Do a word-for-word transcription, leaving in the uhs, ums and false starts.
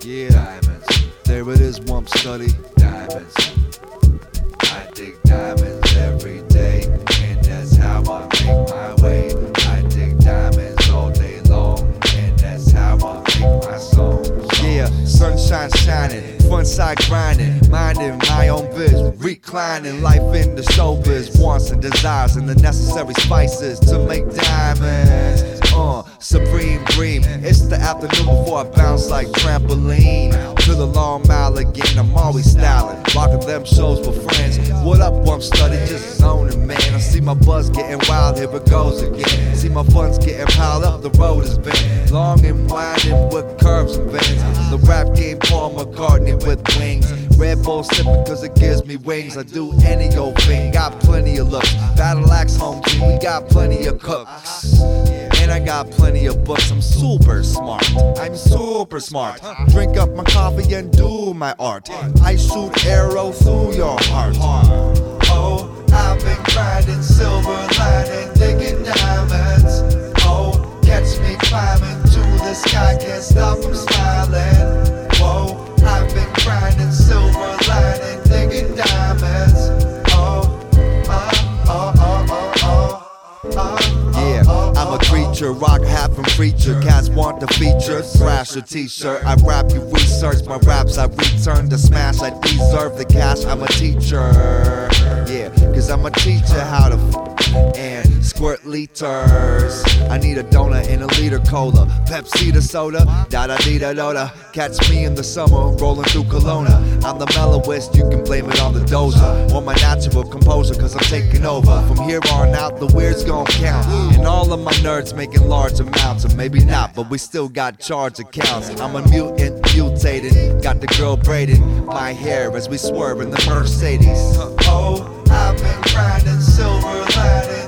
Yeah, diamonds. There it is, Wump Study. Diamonds. I dig diamonds every day, and that's how I make my way. I dig diamonds all day long, and that's how I make my songs. Yeah, sunshine shining, front side grinding, minding my own biz, reclining, life in the showbiz, wants and desires and the necessary spices to make diamonds. Uh, supreme dream. It's the afternoon before I bounce like trampoline to the long mile again. I'm always styling, rocking them shows with friends. What up, Wump Study? Just zoning, man. I see my buzz getting wild. Here it goes again. See my funds getting piled up. The road has been long and winding with curves and bends. The rap game, Paul McCartney with wings. Red Bull sipping cause it gives me wings. I do any old thing. Got plenty of looks. Battle axe home team. We got plenty of cooks. And I got plenty of books, I'm super smart. I'm super smart. Drink up my coffee and do my art. I shoot arrow through your heart. Oh, I've been grinding, silver lining, digging diamonds. Oh, catch me climbing to the sky, can't stop from smiling. Whoa, I've been grinding, silver lining, digging diamonds. Oh, oh, oh, oh, oh, oh, oh. Yeah, I'm a creature, rock half and preacher. Cats want the feature, thrash a t-shirt. I rap, you research my raps, I return to smash. I deserve the cash, I'm a teacher. Yeah, cause I'm a teacher how to f and squirt liters. I need a donut and a liter cola, Pepsi to soda, da da dee da da da. Catch me in the summer, rolling through Kelowna. I'm the mellowist, you can blame it on the dozer or my natural composure, cause I'm taking over. From here on out, the weird's gon' count. And all of my nerds making large amounts, or maybe not, but we still got charge accounts. I'm a mutant, mutated, got the girl braiding my hair as we swerve in the Mercedes. Oh, I've been grinding, silver lining,